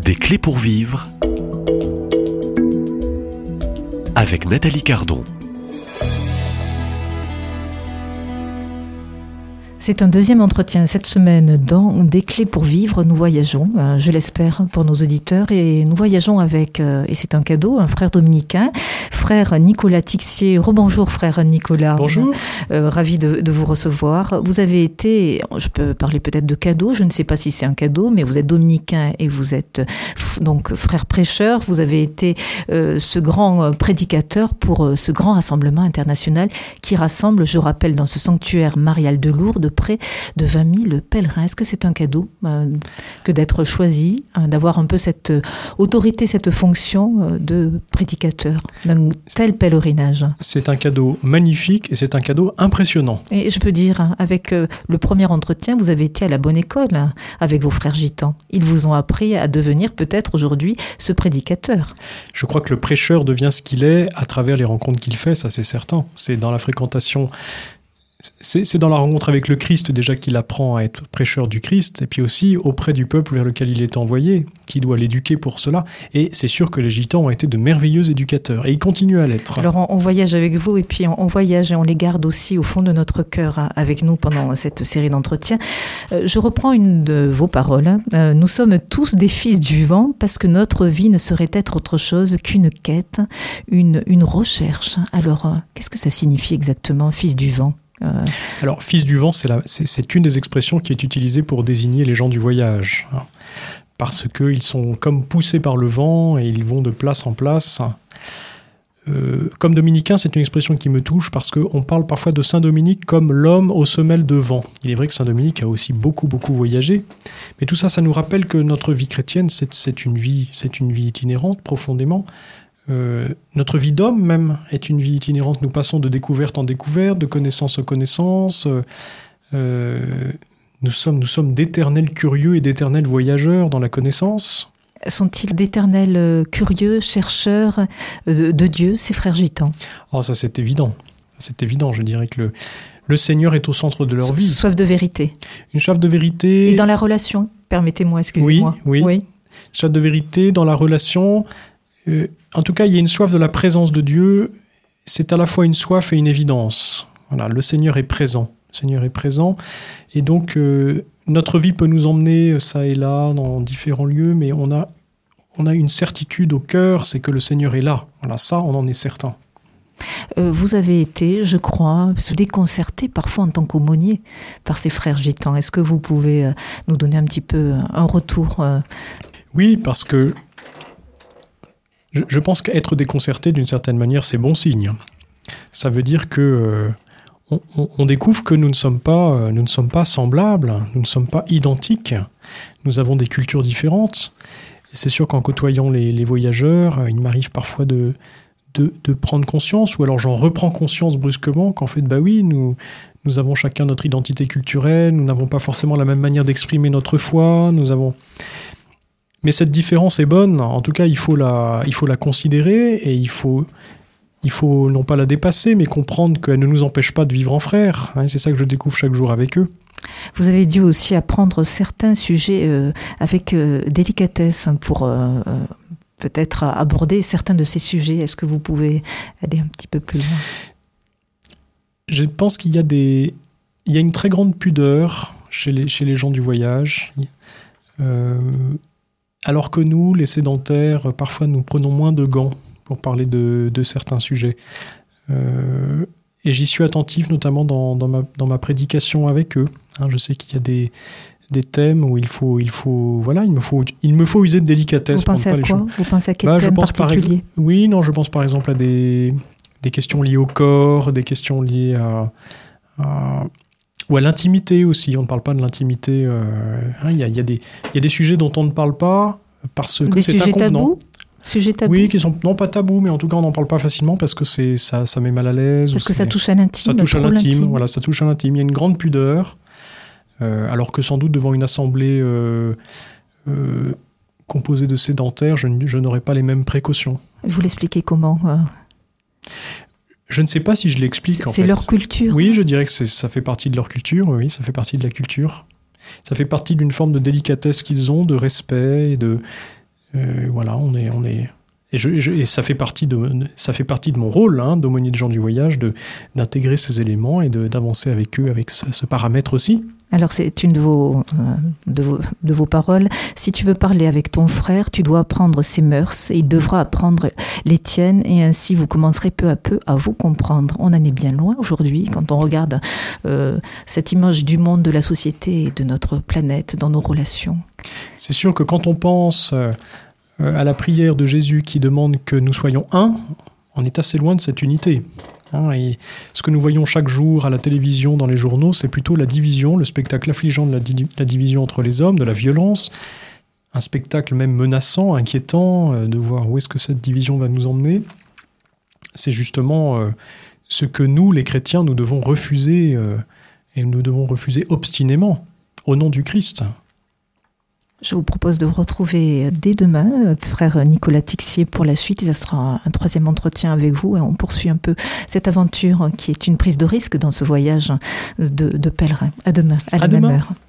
Des clés pour vivre avec Nathalie Cardon. C'est un deuxième entretien cette semaine dans Des clés pour vivre. Nous voyageons, je l'espère, pour nos auditeurs. Et nous voyageons avec, et c'est un cadeau, un frère dominicain, frère Nicolas Tixier. Rebonjour frère Nicolas. Bonjour. Ravi de vous recevoir. Vous avez été, je peux parler peut-être de cadeau, je ne sais pas si c'est un cadeau, mais vous êtes dominicain et vous êtes donc frère prêcheur. Vous avez été ce grand prédicateur pour ce grand rassemblement international qui rassemble, je rappelle, dans ce sanctuaire marial de Lourdes, près de 20 000 pèlerins. Est-ce que c'est un cadeau que d'être choisi, d'avoir un peu cette autorité, cette fonction de prédicateur d'un tel pèlerinage? C'est un cadeau magnifique et c'est un cadeau impressionnant. Et je peux dire, avec le premier entretien, vous avez été à la bonne école avec vos frères gitans. Ils vous ont appris à devenir peut-être aujourd'hui ce prédicateur. Je crois que le prêcheur devient ce qu'il est à travers les rencontres qu'il fait, ça c'est certain. C'est dans la fréquentation. C'est dans la rencontre avec le Christ déjà qu'il apprend à être prêcheur du Christ, et puis aussi auprès du peuple vers lequel il est envoyé, qui doit l'éduquer pour cela. Et c'est sûr que les gitans ont été de merveilleux éducateurs, et ils continuent à l'être. Alors on voyage avec vous, et puis on voyage et on les garde aussi au fond de notre cœur avec nous pendant cette série d'entretiens. Je reprends une de vos paroles. Nous sommes tous des fils du vent, parce que notre vie ne saurait être autre chose qu'une quête, une recherche. Alors, qu'est-ce que ça signifie exactement, fils du vent ? Alors, fils du vent, c'est une des expressions qui est utilisée pour désigner les gens du voyage, parce qu'ils sont comme poussés par le vent et ils vont de place en place. Comme dominicain, c'est une expression qui me touche parce qu'on parle parfois de Saint Dominique comme l'homme aux semelles de vent. Il est vrai que Saint Dominique a aussi beaucoup voyagé, mais tout ça, ça nous rappelle que notre vie chrétienne, c'est une vie itinérante profondément. Notre vie d'homme même est une vie itinérante. Nous passons de découverte en découverte, de connaissance en connaissance. Nous sommes d'éternels curieux et d'éternels voyageurs dans la connaissance. Sont-ils d'éternels curieux, chercheurs de Dieu, ces frères gitans ? Oh, ça c'est évident. C'est évident, je dirais que le Seigneur est au centre de leur vie. Soif de vérité. Une soif de vérité. Et dans la relation, permettez-moi, excusez-moi. Oui. Soif de vérité dans la relation. En tout cas, il y a une soif de la présence de Dieu. C'est à la fois une soif et une évidence. Voilà, le Seigneur est présent. Le Seigneur est présent. Et donc, notre vie peut nous emmener ça et là, dans différents lieux, mais on a une certitude au cœur, c'est que le Seigneur est là. Voilà, ça, on en est certain. Vous avez été, je crois, déconcerté parfois en tant qu'aumônier par ces frères gitans. Est-ce que vous pouvez nous donner un petit peu un retour Oui, parce que je pense qu'être déconcerté, d'une certaine manière, c'est bon signe. Ça veut dire que on découvre que nous ne sommes pas semblables, nous ne sommes pas identiques. Nous avons des cultures différentes. Et c'est sûr qu'en côtoyant les voyageurs, il m'arrive parfois de prendre conscience, ou alors j'en reprends conscience brusquement, qu'en fait, nous avons chacun notre identité culturelle, nous n'avons pas forcément la même manière d'exprimer notre foi, Mais cette différence est bonne, en tout cas il faut la considérer et il faut non pas la dépasser, mais comprendre qu'elle ne nous empêche pas de vivre en frères. C'est ça que je découvre chaque jour avec eux. Vous avez dû aussi apprendre certains sujets avec délicatesse pour peut-être aborder certains de ces sujets. Est-ce que vous pouvez aller un petit peu plus loin ? Je pense qu'il y a une très grande pudeur chez les gens du voyage. Alors que nous, les sédentaires, parfois nous prenons moins de gants pour parler de certains sujets. Et j'y suis attentif, notamment dans ma prédication avec eux. Je sais qu'il y a des thèmes où il me faut user de délicatesse. Vous pensez à quoi ? Vous pensez à quel thème particulier ? Je pense par exemple à des questions liées au corps, des questions liées ou à l'intimité aussi. On ne parle pas de l'intimité. Il y a des sujets dont on ne parle pas parce que c'est inconvenant. Sujets tabous ? Oui, qui sont non pas tabous, mais en tout cas on n'en parle pas facilement parce que ça met mal à l'aise. Parce que ça touche à l'intime. Ça touche à l'intime. Voilà, ça touche à l'intime. Il y a une grande pudeur, alors que sans doute devant une assemblée composée de sédentaires, je n'aurais pas les mêmes précautions. Vous l'expliquez comment Je ne sais pas si je l'explique en fait. C'est leur culture. Oui, je dirais que ça fait partie de leur culture, oui, ça fait partie de la culture. Ça fait partie d'une forme de délicatesse qu'ils ont, de respect, Voilà, on est et ça fait partie de mon rôle, d'aumônier de gens du voyage, d'intégrer ces éléments et d'avancer avec eux avec ce paramètre aussi. Alors c'est une de vos paroles. Si tu veux parler avec ton frère, tu dois apprendre ses mœurs et il devra apprendre les tiennes et ainsi vous commencerez peu à peu à vous comprendre. On en est bien loin aujourd'hui quand on regarde cette image du monde, de la société et de notre planète dans nos relations. C'est sûr que quand on pense à la prière de Jésus qui demande que nous soyons un, on est assez loin de cette unité. Et ce que nous voyons chaque jour à la télévision, dans les journaux, c'est plutôt la division, le spectacle affligeant de la division entre les hommes, de la violence, un spectacle même menaçant, inquiétant, de voir où est-ce que cette division va nous emmener. C'est justement ce que nous, les chrétiens, nous devons refuser, et nous devons refuser obstinément, au nom du Christ. Je vous propose de vous retrouver dès demain, frère Nicolas Tixier, pour la suite. Ça sera un troisième entretien avec vous et on poursuit un peu cette aventure qui est une prise de risque dans ce voyage de pèlerin. À demain, à la même heure.